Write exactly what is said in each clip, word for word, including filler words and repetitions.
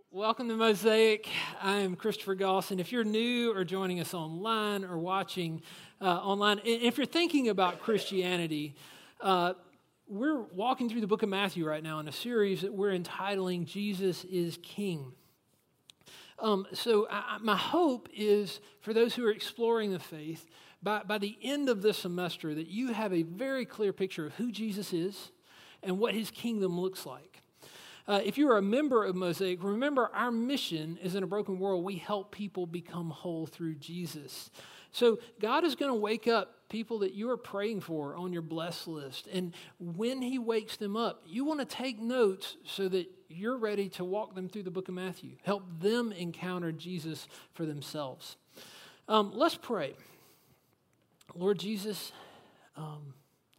Welcome to Mosaic. I'm Christopher Goss, and if you're new or joining us online or watching uh, online, if you're thinking about Christianity, uh, we're walking through the book of Matthew right now in a series that we're entitling Jesus is King. Um, so I, my hope is for those who are exploring the faith, by, by the end of this semester, that you have a very clear picture of who Jesus is and what his kingdom looks like. Uh, if you're a member of Mosaic, remember our mission is in a broken world, we help people become whole through Jesus. So God is going to wake up people that you are praying for on your blessed list. And when he wakes them up, you want to take notes so that you're ready to walk them through the book of Matthew. Help them encounter Jesus for themselves. Um, let's pray. Lord Jesus, um,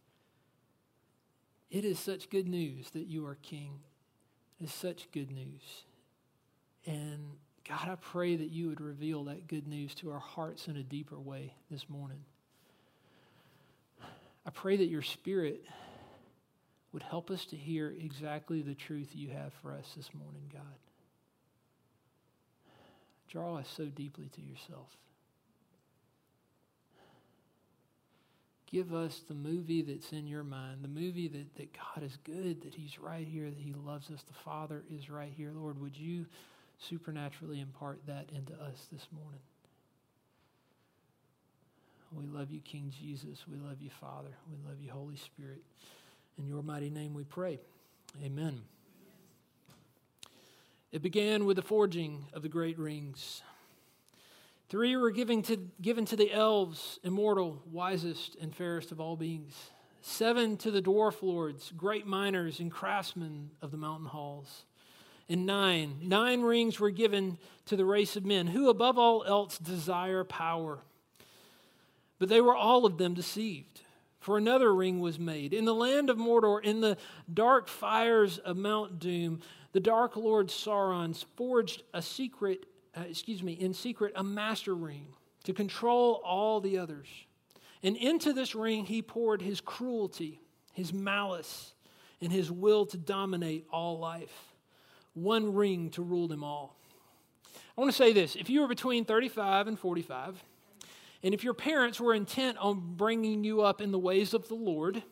it is such good news that you are King. It's such good news. And God, I pray that you would reveal that good news to our hearts in a deeper way this morning. I pray that your Spirit would help us to hear exactly the truth you have for us this morning, God. Draw us so deeply to yourself. Give us the movie that's in your mind, the movie that, that God is good, that he's right here, that he loves us, the Father is right here. Lord, would you supernaturally impart that into us this morning? We love you, King Jesus. We love you, Father. We love you, Holy Spirit. In your mighty name we pray. Amen. It began with the forging of the great rings. Three were given to, given to the elves, immortal, wisest, and fairest of all beings. Seven to the dwarf lords, great miners and craftsmen of the mountain halls. And nine, nine rings were given to the race of men, who above all else desire power. But they were all of them deceived, for another ring was made. In the land of Mordor, in the dark fires of Mount Doom, the dark lord Sauron forged a secret Uh, excuse me, in secret, a master ring to control all the others. And into this ring he poured his cruelty, his malice, and his will to dominate all life. One ring to rule them all. I want to say this. If you were between thirty-five and forty-five, and if your parents were intent on bringing you up in the ways of the Lord,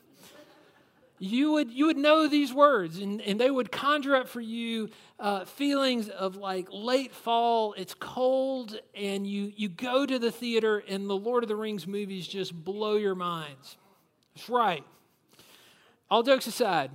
You would you would know these words, and, and they would conjure up for you uh, feelings of like late fall, it's cold, and you, you go to the theater, and the Lord of the Rings movies just blow your minds. That's right. All jokes aside,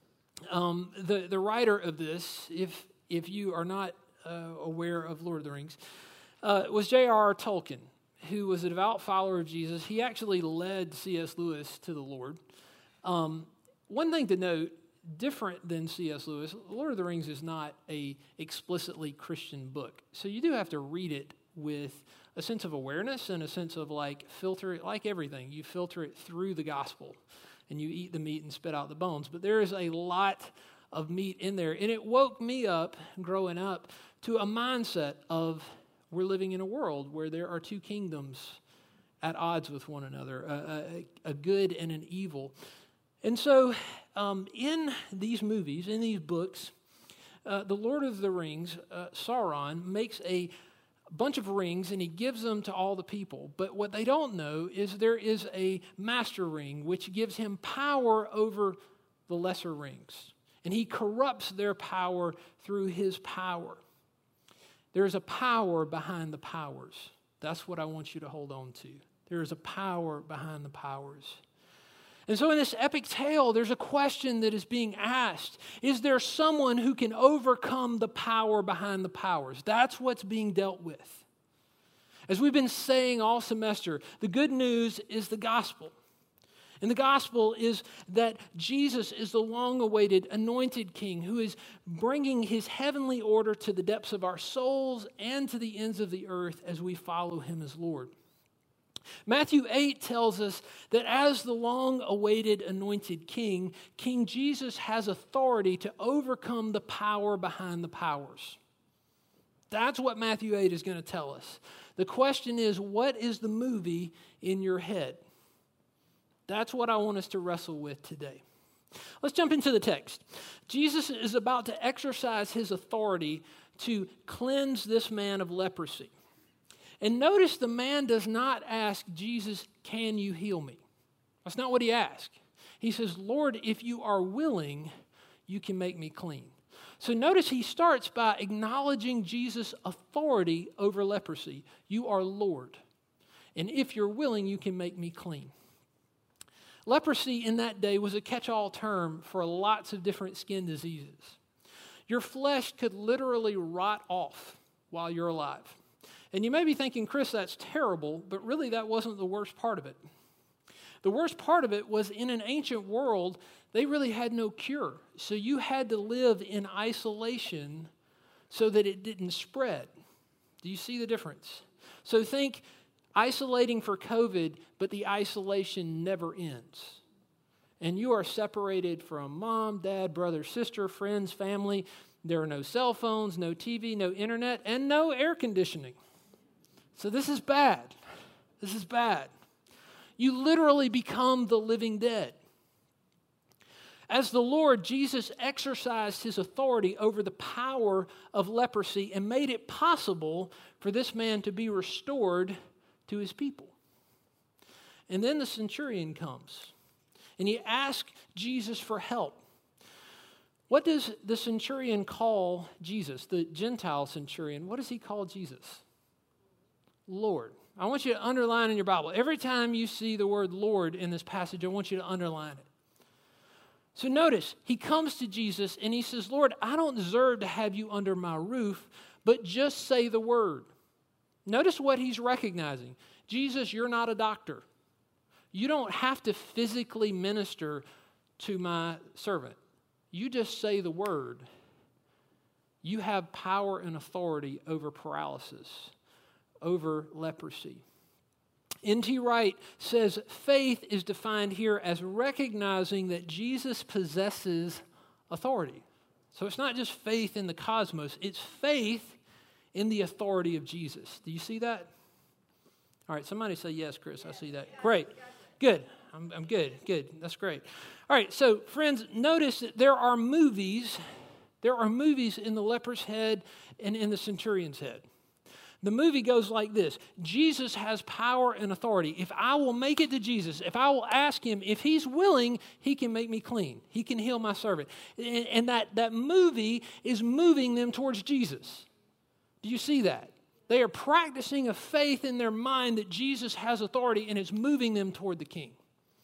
um, the, the writer of this, if, if you are not uh, aware of Lord of the Rings, uh, was J R R Tolkien, who was a devout follower of Jesus. He actually led C S Lewis to the Lord. Um, One thing to note, different than C S Lewis, Lord of the Rings is not a explicitly Christian book. So you do have to read it with a sense of awareness and a sense of like filter it, like everything. You filter it through the gospel and you eat the meat and spit out the bones. But there is a lot of meat in there. And it woke me up growing up to a mindset of we're living in a world where there are two kingdoms at odds with one another, a, a, a good and an evil. And so um, in these movies, in these books, uh, the Lord of the Rings, uh, Sauron, makes a bunch of rings and he gives them to all the people. But what they don't know is there is a master ring which gives him power over the lesser rings. And he corrupts their power through his power. There's a power behind the powers. That's what I want you to hold on to. There is a power behind the powers. And so in this epic tale, there's a question that is being asked. Is there someone who can overcome the power behind the powers? That's what's being dealt with. As we've been saying all semester, the good news is the gospel. And the gospel is that Jesus is the long-awaited anointed king who is bringing his heavenly order to the depths of our souls and to the ends of the earth as we follow him as Lord. Matthew eight tells us that as the long-awaited anointed king, King Jesus has authority to overcome the power behind the powers. That's what Matthew eight is going to tell us. The question is, what is the movie in your head? That's what I want us to wrestle with today. Let's jump into the text. Jesus is about to exercise his authority to cleanse this man of leprosy. And notice the man does not ask Jesus, can you heal me? That's not what he asked. He says, Lord, if you are willing, you can make me clean. So notice he starts by acknowledging Jesus' authority over leprosy. You are Lord. And if you're willing, you can make me clean. Leprosy in that day was a catch-all term for lots of different skin diseases. Your flesh could literally rot off while you're alive. And you may be thinking, Chris, that's terrible, but really that wasn't the worst part of it. The worst part of it was in an ancient world, they really had no cure. So you had to live in isolation so that it didn't spread. Do you see the difference? So think isolating for COVID, but the isolation never ends. And you are separated from mom, dad, brother, sister, friends, family. There are no cell phones, no T V, no internet, and no air conditioning. So this is bad. This is bad. You literally become the living dead. As the Lord, Jesus exercised his authority over the power of leprosy and made it possible for this man to be restored to his people. And then the centurion comes, and he asks Jesus for help. What does the centurion call Jesus, the Gentile centurion? What does he call Jesus? Lord. I want you to underline in your Bible. Every time you see the word Lord in this passage, I want you to underline it. So notice, he comes to Jesus and he says, Lord, I don't deserve to have you under my roof, but just say the word. Notice what he's recognizing. Jesus, you're not a doctor. You don't have to physically minister to my servant. You just say the word. You have power and authority over paralysis, over leprosy. N T Wright says faith is defined here as recognizing that Jesus possesses authority. So it's not just faith in the cosmos, it's faith in the authority of Jesus. Do you see that? All right, somebody say yes, Chris. I see that. Great. Good. I'm, I'm good. Good. That's great. All right, so friends, notice that there are movies. There are movies in the leper's head and in the centurion's head. The movie goes like this. Jesus has power and authority. If I will make it to Jesus, if I will ask him, if he's willing, he can make me clean. He can heal my servant. And, and that, that movie is moving them towards Jesus. Do you see that? They are practicing a faith in their mind that Jesus has authority and it's moving them toward the King.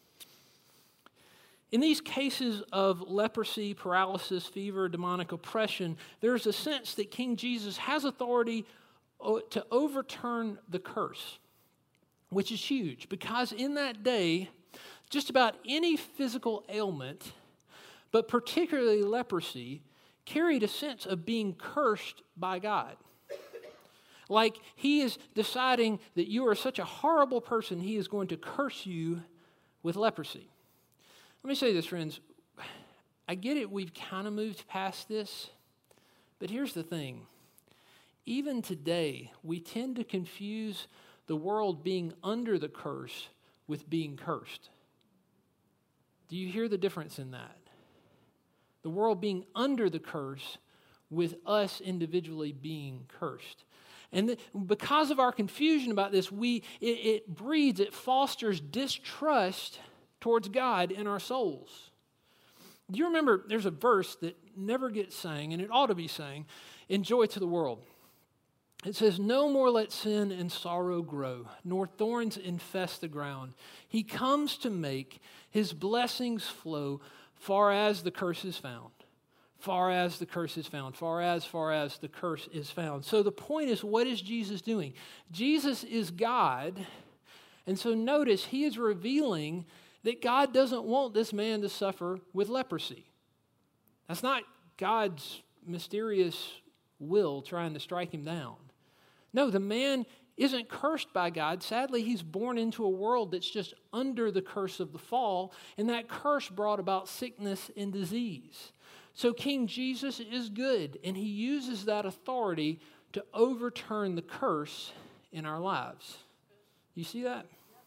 In these cases of leprosy, paralysis, fever, demonic oppression, there's a sense that King Jesus has authority to overturn the curse, which is huge because in that day, just about any physical ailment, but particularly leprosy, carried a sense of being cursed by God. Like he is deciding that you are such a horrible person, he is going to curse you with leprosy. Let me say this, friends. I get it, we've kind of moved past this, but here's the thing. Even today, we tend to confuse the world being under the curse with being cursed. Do you hear the difference in that? The world being under the curse with us individually being cursed. And the, because of our confusion about this, we it, it breeds, it fosters distrust towards God in our souls. Do you remember there's a verse that never gets sang, and it ought to be sang, in Joy to the World. It says, no more let sin and sorrow grow, nor thorns infest the ground. He comes to make his blessings flow far as the curse is found. Far as the curse is found. Far as, far as the curse is found. So the point is, what is Jesus doing? Jesus is God. And so notice, he is revealing that God doesn't want this man to suffer with leprosy. That's not God's mysterious will trying to strike him down. No, the man isn't cursed by God. Sadly, he's born into a world that's just under the curse of the fall, and that curse brought about sickness and disease. So King Jesus is good, and he uses that authority to overturn the curse in our lives. You see that?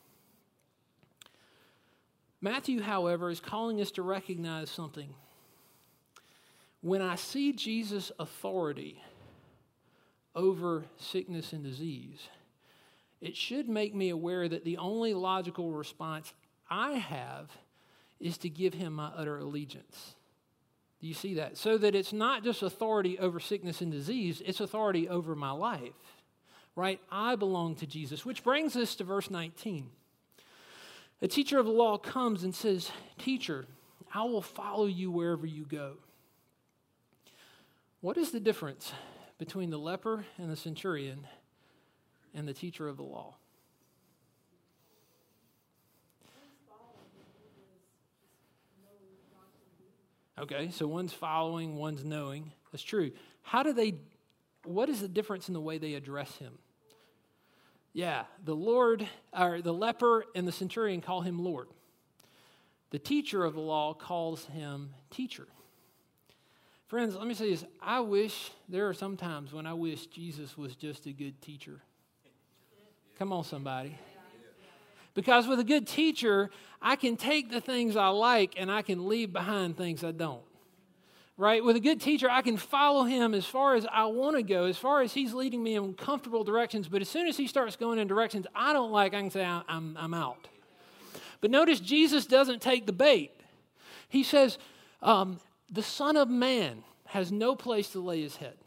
Matthew, however, is calling us to recognize something. When I see Jesus' authority, over sickness and disease, it should make me aware that the only logical response I have is to give him my utter allegiance. Do you see that? So that it's not just authority over sickness and disease, it's authority over my life, right? I belong to Jesus, which brings us to verse nineteen. A teacher of the law comes and says, "Teacher, I will follow you wherever you go." What is the difference between the leper and the centurion and the teacher of the law? Okay, so one's following, one's knowing. That's true. How do they, what is the difference in the way they address him? Yeah, the Lord, or the leper and the centurion call him Lord. The teacher of the law calls him teacher. Friends, let me say this. I wish, there are some times when I wish Jesus was just a good teacher. Come on, somebody. Because with a good teacher, I can take the things I like and I can leave behind things I don't. Right? With a good teacher, I can follow him as far as I want to go, as far as he's leading me in comfortable directions. But as soon as he starts going in directions I don't like, I can say, I'm, I'm out. But notice Jesus doesn't take the bait. He says, um, the Son of Man has no place to lay his head.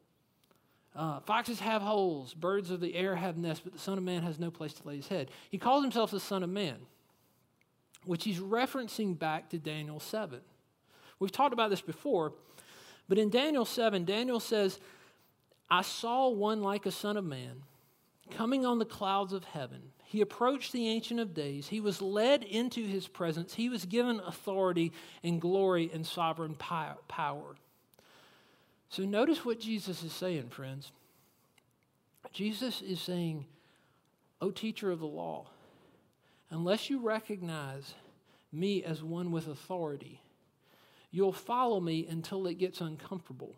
Uh, foxes have holes, birds of the air have nests, but the Son of Man has no place to lay his head. He calls himself the Son of Man, which he's referencing back to Daniel seven. We've talked about this before, but in Daniel seven, Daniel says, I saw one like a son of man coming on the clouds of heaven. He approached the Ancient of Days. He was led into his presence. He was given authority and glory and sovereign power. So notice what Jesus is saying, friends. Jesus is saying, O teacher of the law, unless you recognize me as one with authority, you'll follow me until it gets uncomfortable.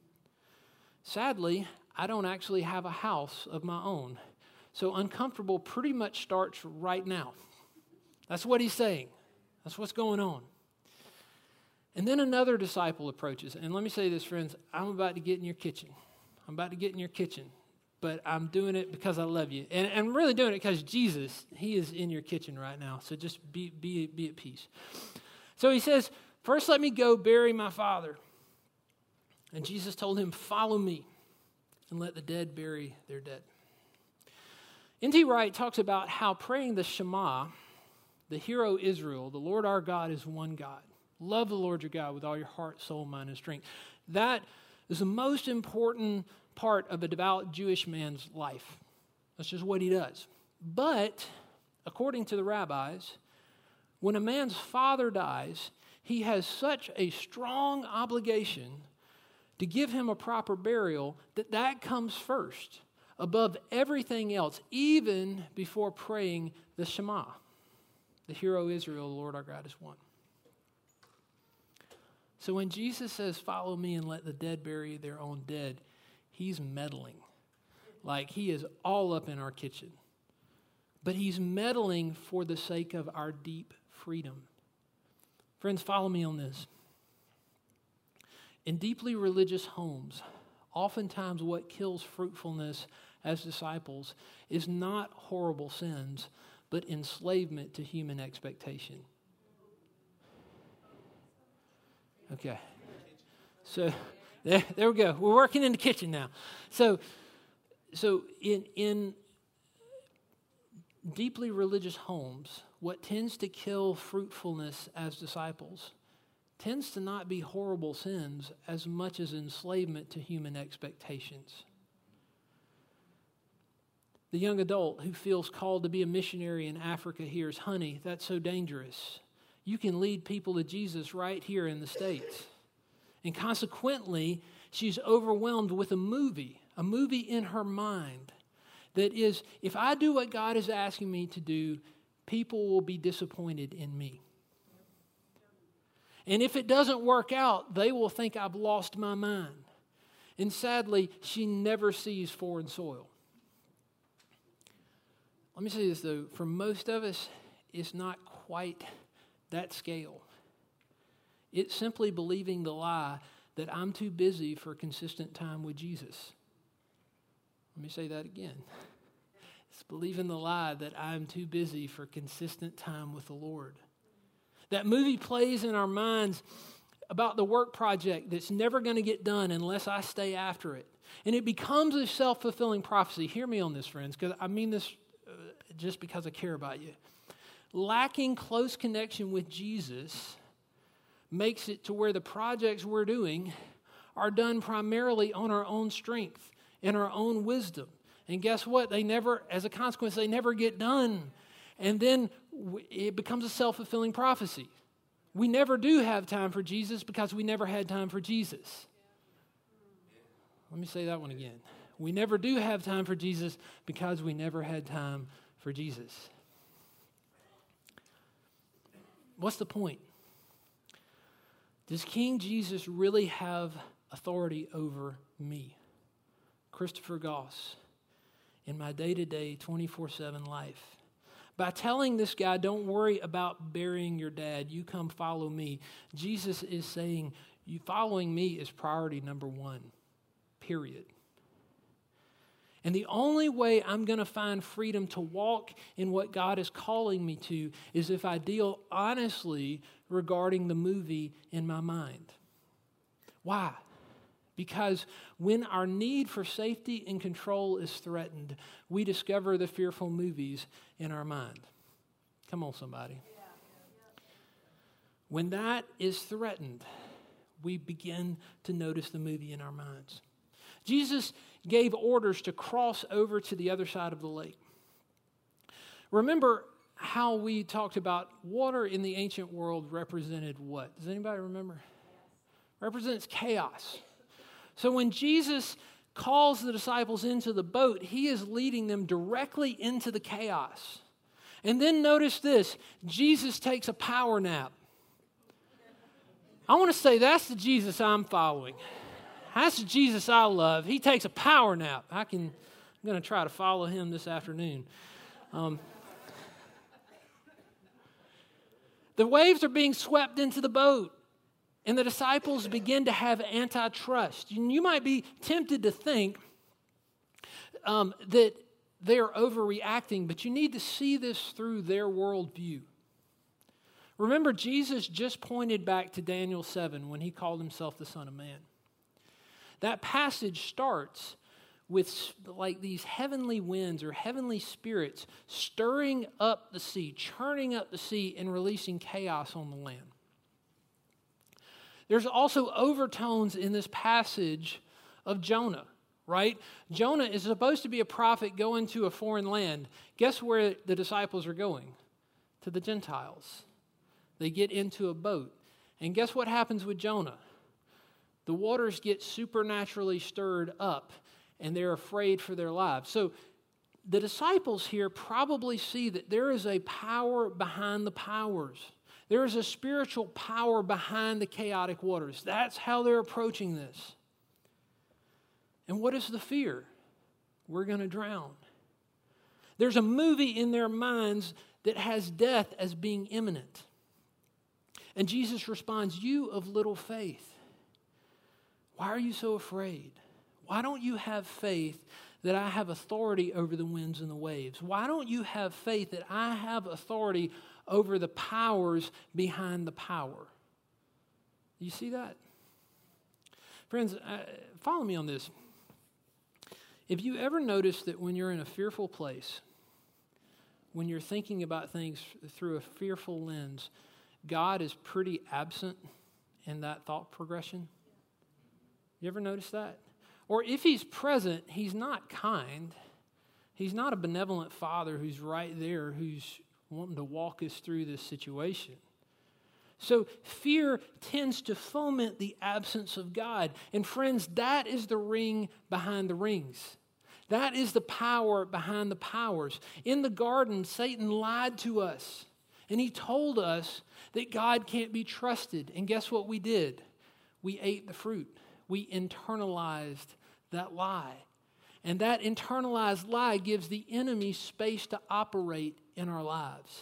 Sadly, I don't actually have a house of my own. So uncomfortable pretty much starts right now. That's what he's saying. That's what's going on. And then another disciple approaches. And let me say this, friends. I'm about to get in your kitchen. I'm about to get in your kitchen. But I'm doing it because I love you. And, and I'm really doing it because Jesus, he is in your kitchen right now. So just be, be, be at peace. So he says, first let me go bury my father. And Jesus told him, follow me and let the dead bury their dead. N T Wright talks about how praying the Shema, the Hear, O Israel, the Lord our God is one God. Love the Lord your God with all your heart, soul, mind, and strength. That is the most important part of a devout Jewish man's life. That's just what he does. But, according to the rabbis, when a man's father dies, he has such a strong obligation to give him a proper burial that that comes first, above everything else, even before praying the Shema. The Hear, O Israel, the Lord our God is one. So when Jesus says, follow me and let the dead bury their own dead, he's meddling. Like he is all up in our kitchen. But he's meddling for the sake of our deep freedom. Friends, follow me on this. In deeply religious homes, oftentimes what kills fruitfulness as disciples is not horrible sins, but enslavement to human expectation. Okay. So there, there we go. We're working in the kitchen now. So, so in in deeply religious homes, what tends to kill fruitfulness as disciples tends to not be horrible sins as much as enslavement to human expectations. The young adult who feels called to be a missionary in Africa hears, honey, that's so dangerous. You can lead people to Jesus right here in the States. And consequently, she's overwhelmed with a movie, a movie in her mind that is, if I do what God is asking me to do, people will be disappointed in me. And if it doesn't work out, they will think I've lost my mind. And sadly, she never sees foreign soil. Let me say this, though. For most of us, it's not quite that scale. It's simply believing the lie that I'm too busy for consistent time with Jesus. Let me say that again. It's believing the lie that I'm too busy for consistent time with the Lord. That movie plays in our minds about the work project that's never going to get done unless I stay after it. And it becomes a self-fulfilling prophecy. Hear me on this, friends, because I mean this uh, just because I care about you. Lacking close connection with Jesus makes it to where the projects we're doing are done primarily on our own strength and our own wisdom. And guess what? They never, as a consequence, they never get done. And then it becomes a self-fulfilling prophecy. We never do have time for Jesus because we never had time for Jesus. Let me say that one again. We never do have time for Jesus because we never had time for Jesus. What's the point? Does King Jesus really have authority over me, Christopher Goss, in my day-to-day twenty-four seven life? By telling this guy, don't worry about burying your dad, you come follow me, Jesus is saying, you following me is priority number one, period. And the only way I'm going to find freedom to walk in what God is calling me to is if I deal honestly regarding the movie in my mind. Why? Because when our need for safety and control is threatened, we discover the fearful movies in our mind. Come on, somebody. When that is threatened, we begin to notice the movie in our minds. Jesus gave orders to cross over to the other side of the lake. Remember how we talked about water in the ancient world represented what? Does anybody remember? Represents chaos. So when Jesus calls the disciples into the boat, he is leading them directly into the chaos. And then notice this, Jesus takes a power nap. I want to say that's the Jesus I'm following. That's the Jesus I love. He takes a power nap. I can, I'm going to try to follow him this afternoon. Um, the waves are being swept into the boat. And the disciples begin to have antitrust. You might be tempted to think um, that they are overreacting, but you need to see this through their worldview. Remember, Jesus just pointed back to Daniel seven when he called himself the Son of Man. That passage starts with like these heavenly winds or heavenly spirits stirring up the sea, churning up the sea, and releasing chaos on the land. There's also overtones in this passage of Jonah, right? Jonah is supposed to be a prophet going to a foreign land. Guess where the disciples are going? To the Gentiles. They get into a boat. And guess what happens with Jonah? The waters get supernaturally stirred up, and they're afraid for their lives. So the disciples here probably see that there is a power behind the powers. There is a spiritual power behind the chaotic waters. That's how they're approaching this. And what is the fear? We're going to drown. There's a movie in their minds that has death as being imminent. And Jesus responds, you of little faith, why are you so afraid? Why don't you have faith that I have authority over the winds and the waves? Why don't you have faith that I have authority over the powers behind the power? You see that? Friends, uh, follow me on this. If you ever notice that when you're in a fearful place, when you're thinking about things through a fearful lens, God is pretty absent in that thought progression? You ever notice that? Or if he's present, he's not kind. He's not a benevolent father who's right there, who's wanting to walk us through this situation. So fear tends to foment the absence of God. And friends, that is the ring behind the rings. That is the power behind the powers. In the garden, Satan lied to us. And he told us that God can't be trusted. And guess what we did? We ate the fruit. We internalized that lie. And that internalized lie gives the enemy space to operate in our lives.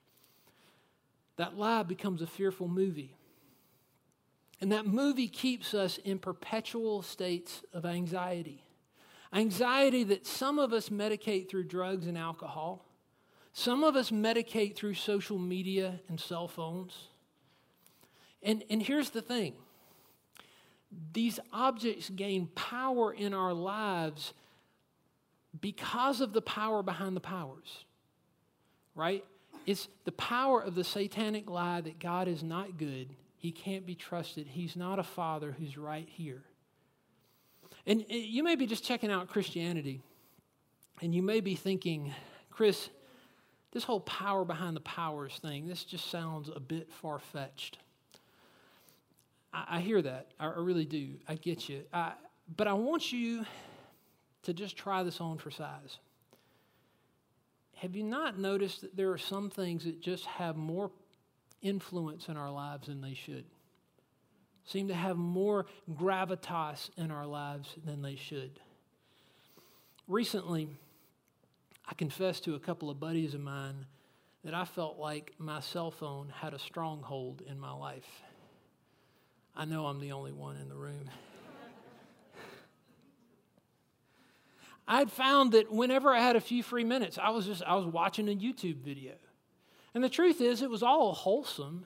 That lie becomes a fearful movie. And that movie keeps us in perpetual states of anxiety. Anxiety that some of us medicate through drugs and alcohol. Some of us medicate through social media and cell phones. And, and here's the thing. These objects gain power in our lives because of the power behind the powers, right? It's the power of the satanic lie that God is not good. He can't be trusted. He's not a father who's right here. And you may be just checking out Christianity, and you may be thinking, Chris, this whole power behind the powers thing, this just sounds a bit far-fetched. I, I hear that. I, I really do. I get you. I, but I want you to just try this on for size. Have you not noticed that there are some things that just have more influence in our lives than they should? Seem to have more gravitas in our lives than they should. Recently, I confessed to a couple of buddies of mine that I felt like my cell phone had a stronghold in my life. I know I'm the only one in the room. I'd found that whenever I had a few free minutes, I was just I was watching a YouTube video. And the truth is, it was all wholesome.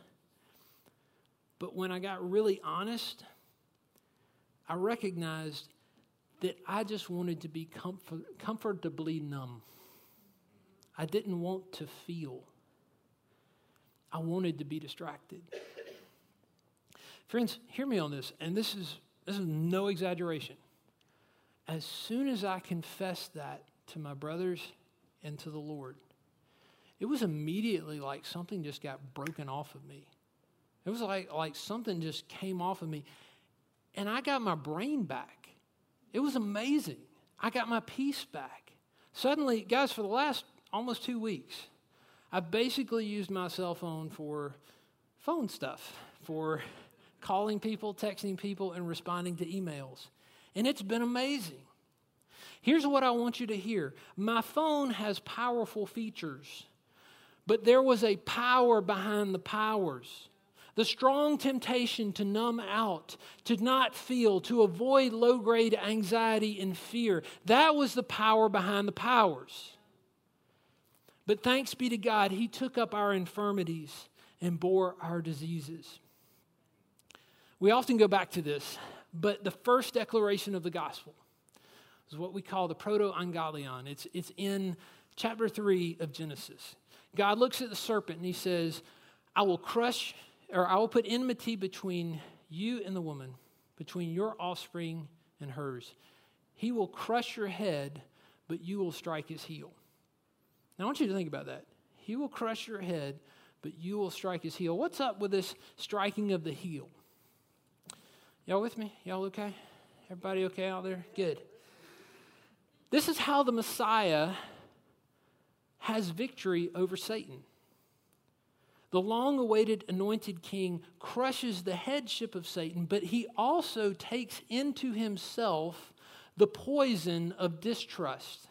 But when I got really honest, I recognized that I just wanted to be comfort, comfortably numb. I didn't want to feel. I wanted to be distracted. Friends, hear me on this, and this is this is no exaggeration. As soon as I confessed that to my brothers and to the Lord, it was immediately like something just got broken off of me. It was like, like something just came off of me. And I got my brain back. It was amazing. I got my peace back. Suddenly, guys, for the last almost two weeks, I've basically used my cell phone for phone stuff, for calling people, texting people, and responding to emails. And it's been amazing. Here's what I want you to hear. My phone has powerful features, but there was a power behind the powers. The strong temptation to numb out, to not feel, to avoid low-grade anxiety and fear. That was the power behind the powers. But thanks be to God, He took up our infirmities and bore our diseases. We often go back to this, but the first declaration of the gospel is what we call the proto-angelion. It's, it's in chapter three of Genesis. God looks at the serpent and He says, I will crush... or I will put enmity between you and the woman, between your offspring and hers. He will crush your head, but you will strike his heel. Now, I want you to think about that. He will crush your head, but you will strike his heel. What's up with this striking of the heel? Y'all with me? Y'all okay? Everybody okay out there? Good. This is how the Messiah has victory over Satan. The long-awaited anointed king crushes the headship of Satan, but he also takes into himself the poison of distrust.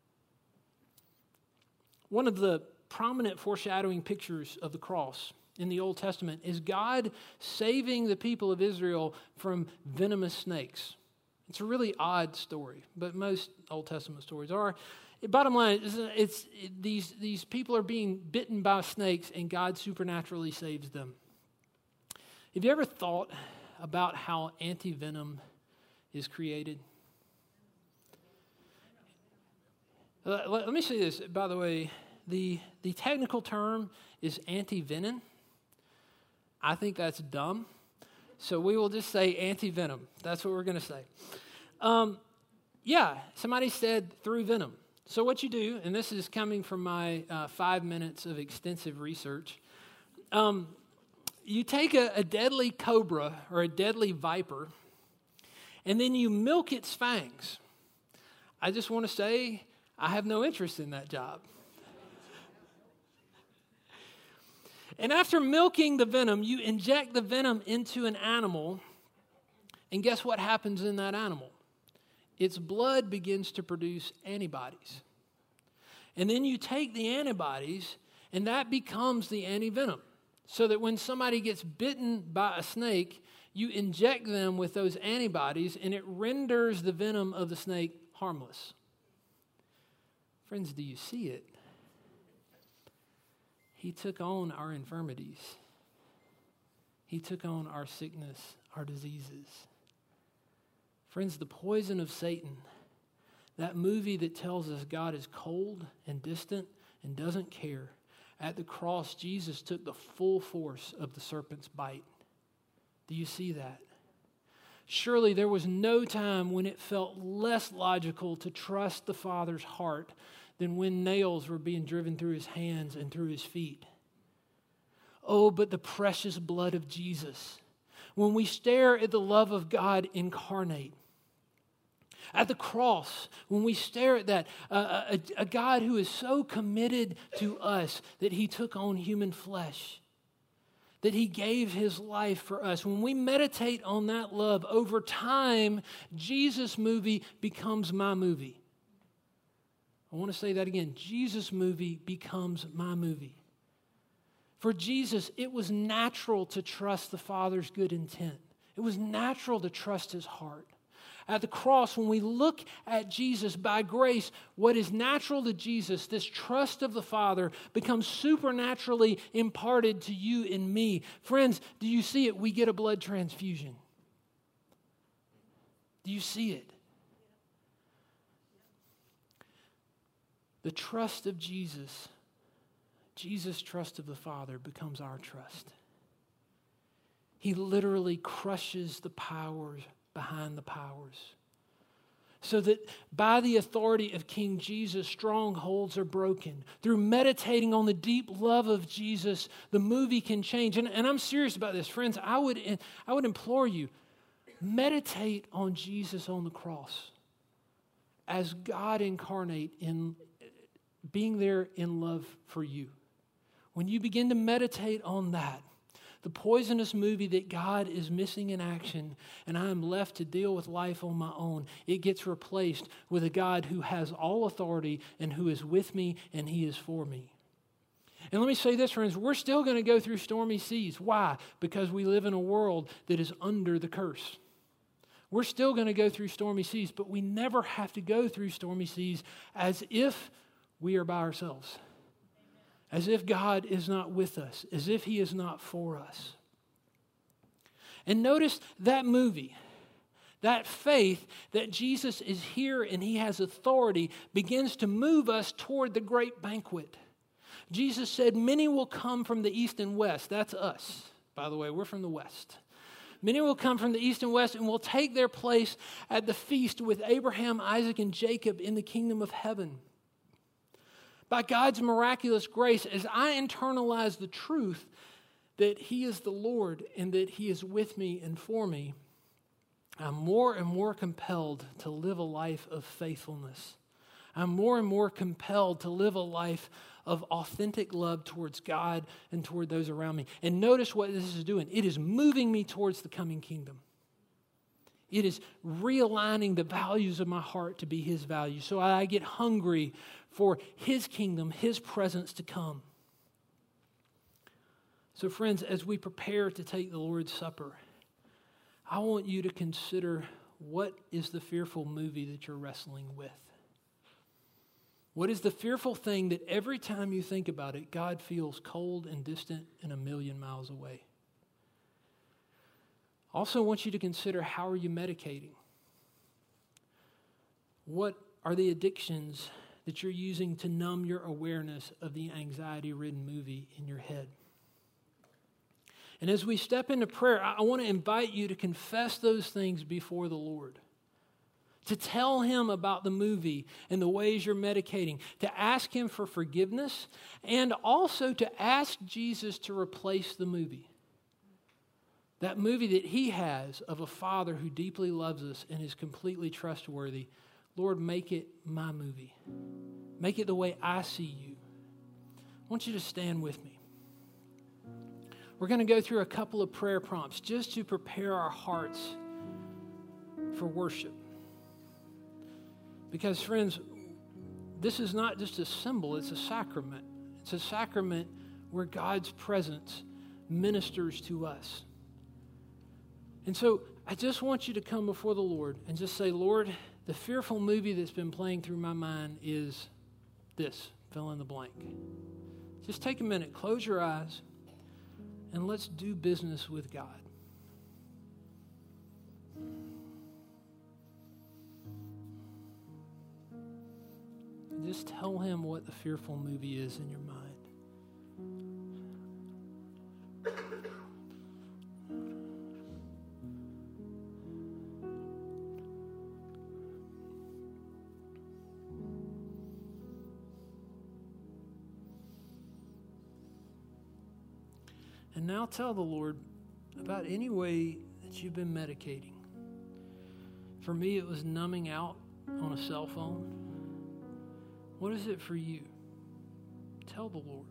One of the prominent foreshadowing pictures of the cross in the Old Testament is God saving the people of Israel from venomous snakes. It's a really odd story, but most Old Testament stories are. Bottom line is, it's it, these these people are being bitten by snakes, and God supernaturally saves them. Have you ever thought about how anti-venom is created? Let, let, let me say this, by the way. The, the technical term is anti-venom. I think that's dumb. So we will just say anti-venom. That's what we're going to say. Um, yeah, somebody said through venom. So what you do, and this is coming from my uh, five minutes of extensive research, um, you take a, a deadly cobra or a deadly viper, and then you milk its fangs. I just want to say I have no interest in that job. And after milking the venom, you inject the venom into an animal, and guess what happens in that animal? Its blood begins to produce antibodies. And then you take the antibodies, and that becomes the antivenom. So that when somebody gets bitten by a snake, you inject them with those antibodies, and it renders the venom of the snake harmless. Friends, do you see it? He took on our infirmities. He took on our sickness, our diseases. Friends, the poison of Satan, that movie that tells us God is cold and distant and doesn't care, at the cross, Jesus took the full force of the serpent's bite. Do you see that? Surely there was no time when it felt less logical to trust the Father's heart than when nails were being driven through his hands and through his feet. Oh, but the precious blood of Jesus. When we stare at the love of God incarnate, at the cross, when we stare at that, uh, a, a God who is so committed to us that he took on human flesh, that he gave his life for us. When we meditate on that love, over time, Jesus' movie becomes my movie. I want to say that again. Jesus' movie becomes my movie. For Jesus, it was natural to trust the Father's good intent. It was natural to trust his heart. At the cross, when we look at Jesus by grace, what is natural to Jesus, this trust of the Father, becomes supernaturally imparted to you and me. Friends, do you see it? We get a blood transfusion. Do you see it? The trust of Jesus, Jesus' trust of the Father, becomes our trust. He literally crushes the powers behind the powers, so that by the authority of King Jesus, strongholds are broken. Through meditating on the deep love of Jesus, the movie can change. And, and I'm serious about this, friends. I would, I would implore you, meditate on Jesus on the cross as God incarnate in being there in love for you. When you begin to meditate on that, the poisonous movie that God is missing in action, and I am left to deal with life on my own, it gets replaced with a God who has all authority and who is with me and he is for me. And let me say this, friends, we're still going to go through stormy seas. Why? Because we live in a world that is under the curse. We're still going to go through stormy seas, but we never have to go through stormy seas as if we are by ourselves. As if God is not with us, as if he is not for us. And notice that movie, that faith that Jesus is here and he has authority begins to move us toward the great banquet. Jesus said, many will come from the east and west. That's us, by the way, we're from the west. Many will come from the east and west and will take their place at the feast with Abraham, Isaac, and Jacob in the kingdom of heaven. By God's miraculous grace, as I internalize the truth that he is the Lord and that he is with me and for me, I'm more and more compelled to live a life of faithfulness. I'm more and more compelled to live a life of authentic love towards God and toward those around me. And notice what this is doing. It is moving me towards the coming kingdom. It is realigning the values of my heart to be his values. So I get hungry for his kingdom, his presence to come. So friends, as we prepare to take the Lord's Supper, I want you to consider, what is the fearful movie that you're wrestling with? What is the fearful thing that every time you think about it, God feels cold and distant and a million miles away? Also, I want you to consider, how are you medicating? What are the addictions that you're using to numb your awareness of the anxiety-ridden movie in your head? And as we step into prayer, I want to invite you to confess those things before the Lord. To tell him about the movie and the ways you're medicating. To ask him for forgiveness. And also to ask Jesus to replace the movie. That movie that he has of a Father who deeply loves us and is completely trustworthy. Lord, make it my movie. Make it the way I see you. I want you to stand with me. We're going to go through a couple of prayer prompts just to prepare our hearts for worship. Because, friends, this is not just a symbol, it's a sacrament. It's a sacrament where God's presence ministers to us. And so, I just want you to come before the Lord and just say, Lord, the fearful movie that's been playing through my mind is this, fill in the blank. Just take a minute, close your eyes, and let's do business with God. Just tell him what the fearful movie is in your mind. And now tell the Lord about any way that you've been medicating. For me, it was numbing out on a cell phone. What is it for you? Tell the Lord.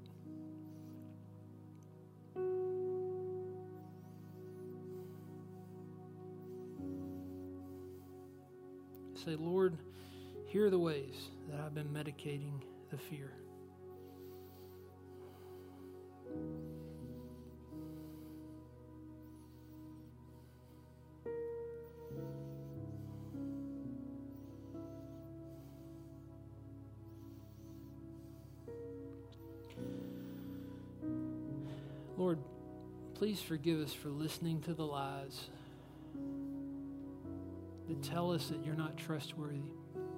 Say, Lord, here are the ways that I've been medicating the fear. Lord, please forgive us for listening to the lies that tell us that you're not trustworthy.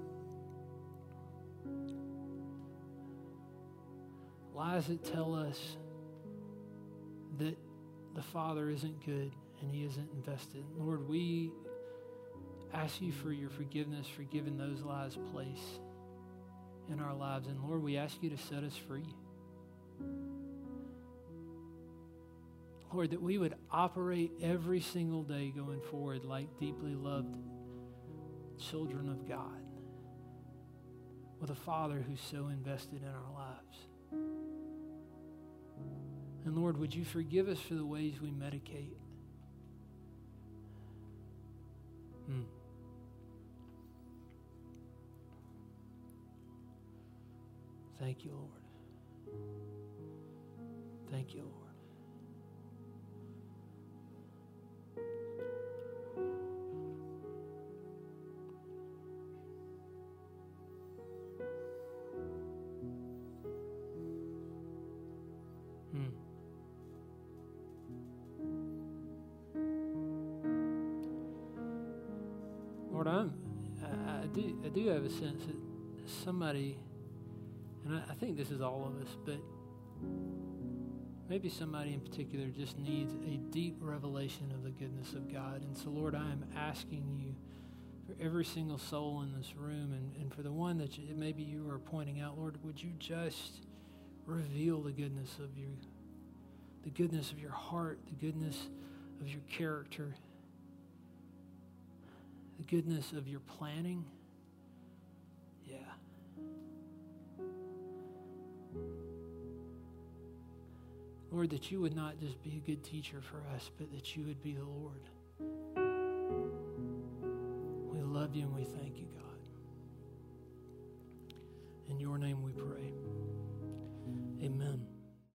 Lies that tell us that the Father isn't good and he isn't invested. Lord, we ask you for your forgiveness for giving those lies place in our lives. And Lord, we ask you to set us free. Lord, that we would operate every single day going forward like deeply loved children of God, with a Father who's so invested in our lives. And Lord, would you forgive us for the ways we medicate? Hmm. Thank you, Lord. Thank you, Lord. Lord, I'm, I, I do I do have a sense that somebody, and I, I think this is all of us, but maybe somebody in particular just needs a deep revelation of the goodness of God. And so, Lord, I am asking you for every single soul in this room, and, and for the one that you, maybe you are pointing out, Lord, would you just reveal the goodness of you, the goodness of your heart, the goodness of your character, the goodness of your planning. Yeah. Lord, that you would not just be a good teacher for us, but that you would be the Lord. We love you and we thank you, God. In your name we pray. Amen.